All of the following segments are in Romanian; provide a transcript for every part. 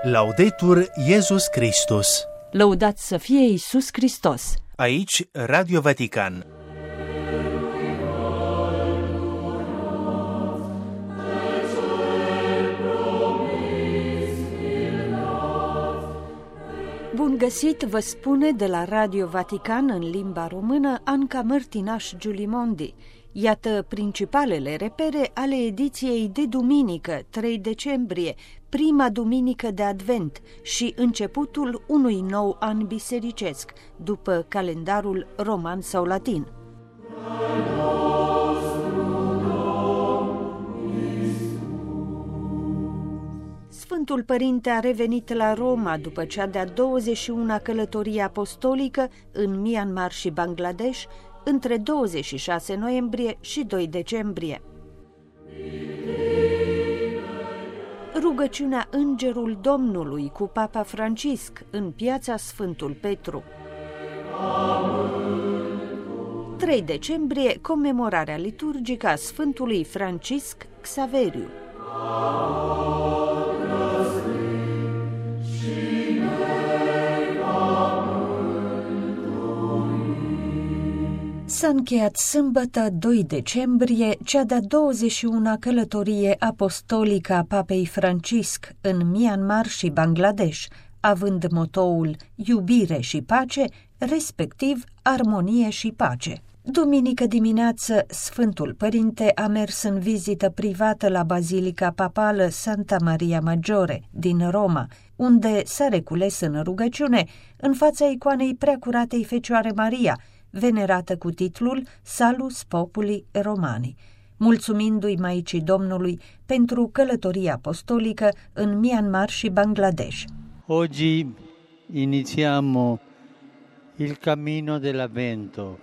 Laudetur Jesus Christus. Lăudați să fie Iisus Hristos. Aici Radio Vatican. Bun găsit, vă spune de la Radio Vatican în limba română Anca Mărtinaș Giulimondi. Iată principalele repere ale ediției de duminică, 3 decembrie, prima duminică de Advent și începutul unui nou an bisericesc, după calendarul roman sau latin. Sfântul Părinte a revenit la Roma după cea de-a 21-a călătorie apostolică în Myanmar și Bangladesh, între 26 noiembrie și 2 decembrie. Rugăciunea Îngerul Domnului cu Papa Francisc în piața Sfântul Petru. 3 decembrie, comemorarea liturgică a Sfântului Francisc Xaveriu. S-a încheiat sâmbătă, 2 decembrie, cea de-a 21-a călătorie apostolică a Papei Francisc în Myanmar și Bangladesh, având motoul Iubire și pace, respectiv Armonie și pace. Duminică dimineață, Sfântul Părinte a mers în vizită privată la Bazilica Papală Santa Maria Maggiore din Roma, unde s-a recules în rugăciune în fața icoanei Preacuratei Fecioare Maria, venerată cu titlul Salus Populi Romani, mulțumindu-i Maicii Domnului pentru călătoria apostolică în Myanmar și Bangladesh. Oggi iniziamo il cammino dell'Avvento,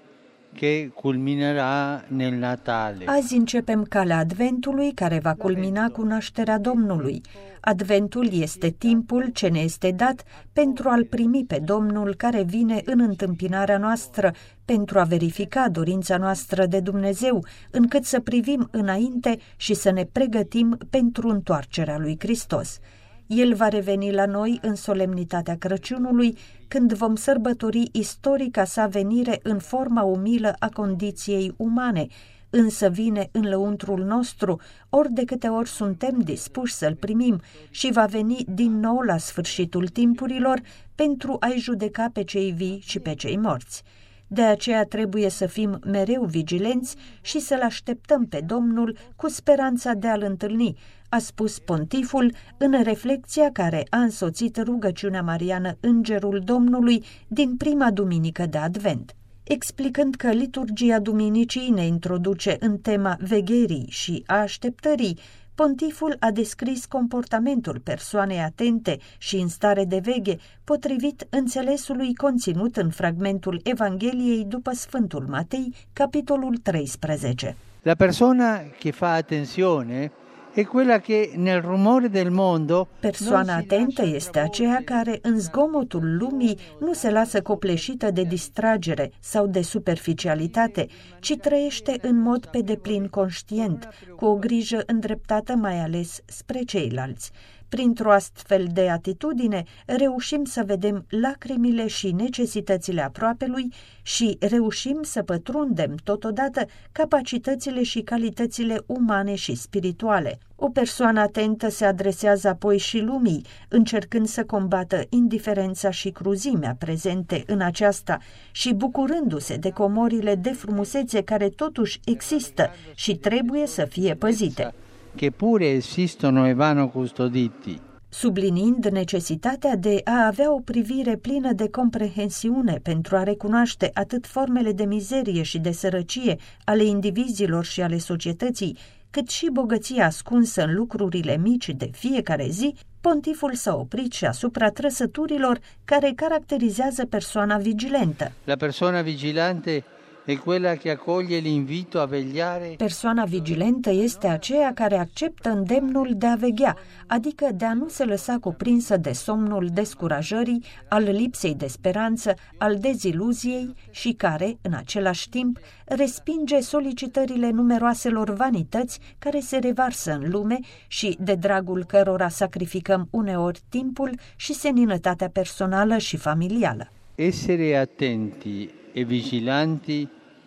che culminerà nel Natale. Azi începem calea Adventului, care va culmina cu nașterea Domnului. Adventul este timpul ce ne este dat pentru a-L primi pe Domnul care vine în întâmpinarea noastră, pentru a verifica dorința noastră de Dumnezeu, încât să privim înainte și să ne pregătim pentru întoarcerea lui Hristos. El va reveni la noi în solemnitatea Crăciunului, când vom sărbători istorica sa venire în forma umilă a condiției umane, însă vine în lăuntrul nostru, ori de câte ori suntem dispuși să-L primim, și va veni din nou la sfârșitul timpurilor pentru a-i judeca pe cei vii și pe cei morți. De aceea trebuie să fim mereu vigilenți și să-L așteptăm pe Domnul cu speranța de a-L întâlni, a spus pontiful în reflecția care a însoțit rugăciunea mariană Îngerul Domnului din prima duminică de Advent. Explicând că liturgia duminicii ne introduce în tema vegherii și a așteptării, pontiful a descris comportamentul persoanei atente și în stare de veghe, potrivit înțelesului conținut în fragmentul Evangheliei după Sfântul Matei, capitolul 13. La persona che fa attenzione e quella che nel rumore del mondo. Persoana atentă este aceea care în zgomotul lumii nu se lasă copleșită de distragere sau de superficialitate, ci trăiește în mod pe deplin conștient, cu o grijă îndreptată mai ales spre ceilalți. Printr-o astfel de atitudine reușim să vedem lacrimile și necesitățile aproapelui și reușim să pătrundem totodată capacitățile și calitățile umane și spirituale. O persoană atentă se adresează apoi și lumii, încercând să combată indiferența și cruzimea prezente în aceasta și bucurându-se de comorile de frumusețe care totuși există și trebuie să fie păzite. Che pure esistono e vanno custoditi. Subliniind necesitatea de a avea o privire plină de comprehensiune pentru a recunoaște atât formele de mizerie și de sărăcie ale indivizilor și ale societății, cât și bogăția ascunsă în lucrurile mici de fiecare zi, pontiful s-a oprit și asupra trăsăturilor care caracterizează persoana vigilentă. La persoana vigilante è quella che accoglie l'invito a vegliare. Persoana vigilentă este aceea care acceptă îndemnul de a veghea, adică de a nu se lăsa cuprinsă de somnul descurajării, al lipsei de speranță, al deziluziei și care, în același timp, respinge solicitările numeroaselor vanități care se revarsă în lume și de dragul cărora sacrificăm uneori timpul și seninătatea personală și familială. Essere attenti e vigilanti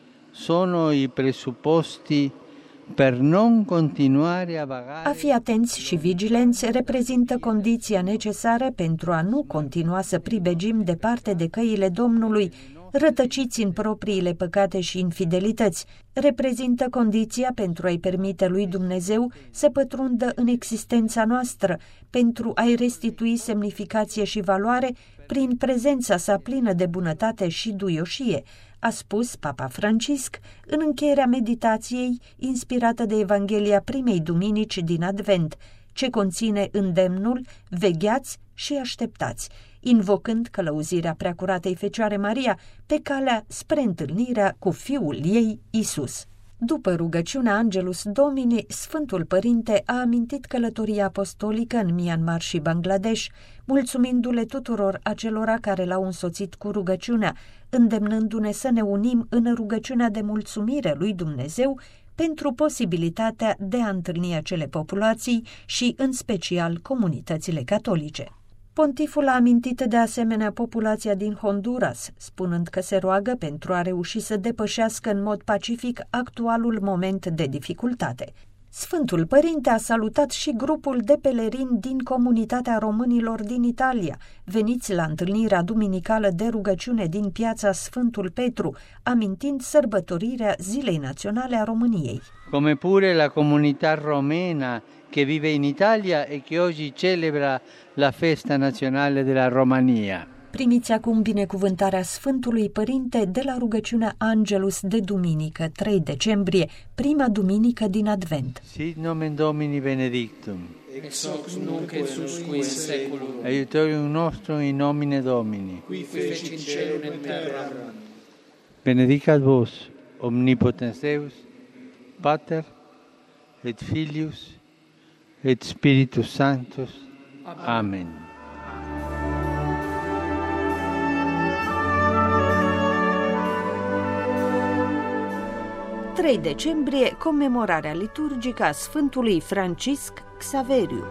sono i presupposti per non continuare a vagare. A fi atenți și vigilenți reprezintă condiția necesară pentru a nu continua să pribegim departe de căile Domnului, rătăciți în propriile păcate și infidelități. Reprezintă condiția pentru a-i permite lui Dumnezeu să pătrundă în existența noastră, pentru a-i restitui semnificație și valoare prin prezența sa plină de bunătate și duioșie, a spus Papa Francisc în încheierea meditației inspirată de Evanghelia primei duminici din Advent, ce conține îndemnul vegheați și așteptați, invocând călăuzirea Preacuratei Fecioare Maria pe calea spre întâlnirea cu Fiul ei, Isus. După rugăciunea Angelus Domini, Sfântul Părinte a amintit călătoria apostolică în Myanmar și Bangladesh, mulțumindu-le tuturor acelora care l-au însoțit cu rugăciunea, îndemnându-ne să ne unim în rugăciunea de mulțumire lui Dumnezeu pentru posibilitatea de a întâlni acele populații și, în special, comunitățile catolice. Pontiful a amintit de asemenea populația din Honduras, spunând că se roagă pentru a reuși să depășească în mod pacific actualul moment de dificultate. Sfântul Părinte a salutat și grupul de pelerini din comunitatea românilor din Italia, veniți la întâlnirea duminicală de rugăciune din piața Sfântul Petru, amintind sărbătorirea Zilei Naționale a României. Come pure la comunità romena che vive in Italia e che oggi celebra la festa nazionale della Romania. Primiți acum binecuvântarea Sfântului Părinte de la rugăciunea Angelus de duminică, 3 decembrie, prima duminică din Advent. Sit nomen Domini benedictum. Ex hoc nunc et usque in saeculum. Aiutorium nostrum in nomine Domini. Qui feci in cielo et in terra. Benedicat vos, omnipotens Deus, Pater, et Filius, et Spiritus Sanctus. Amen. ...3 decembrie, comemorarea liturgică a Sfântului Francisc Xaveriu.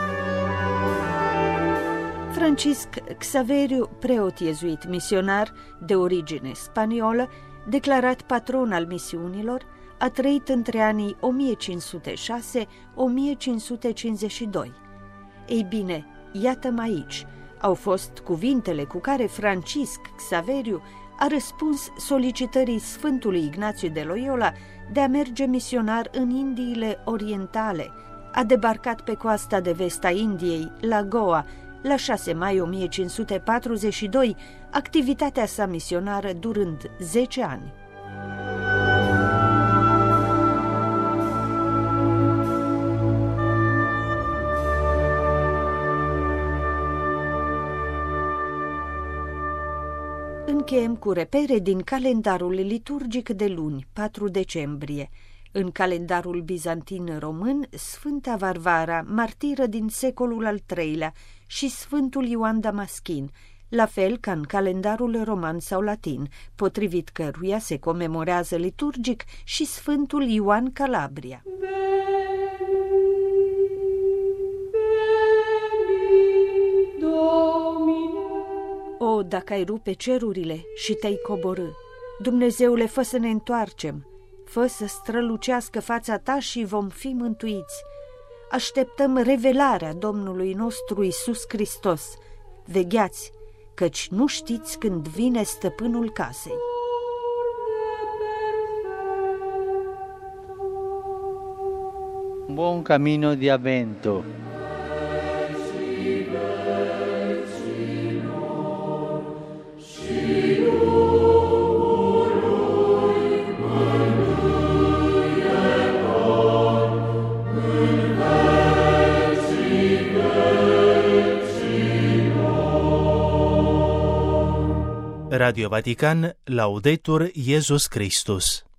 Francisc Xaveriu, preot iezuit misionar de origine spaniolă, declarat patron al misiunilor, a trăit între anii 1506-1552. Ei bine, iată-mă aici, au fost cuvintele cu care Francisc Xaveriu a răspuns solicitării Sfântului Ignațiu de Loyola de a merge misionar în Indiile Orientale. A debarcat pe coasta de vest a Indiei, la Goa, la 6 mai 1542, activitatea sa misionară durând 10 ani. Încheiem cu repere din calendarul liturgic de luni, 4 decembrie. În calendarul bizantin român, Sfânta Varvara, martiră din secolul al III-lea, și Sfântul Ioan Damaschin, la fel ca în calendarul roman sau latin, potrivit căruia se comemorează liturgic și Sfântul Ioan Calabria. O, dacă ai rupe cerurile și te-ai coborâ, Dumnezeule, fă să ne întoarcem, fă să strălucească fața ta și vom fi mântuiți. Așteptăm revelarea Domnului nostru Iisus Hristos. Vegheați, căci nu știți când vine stăpânul casei. Buon cammino di Avvento. Radio Vatican, Laudetur Jesus Christus.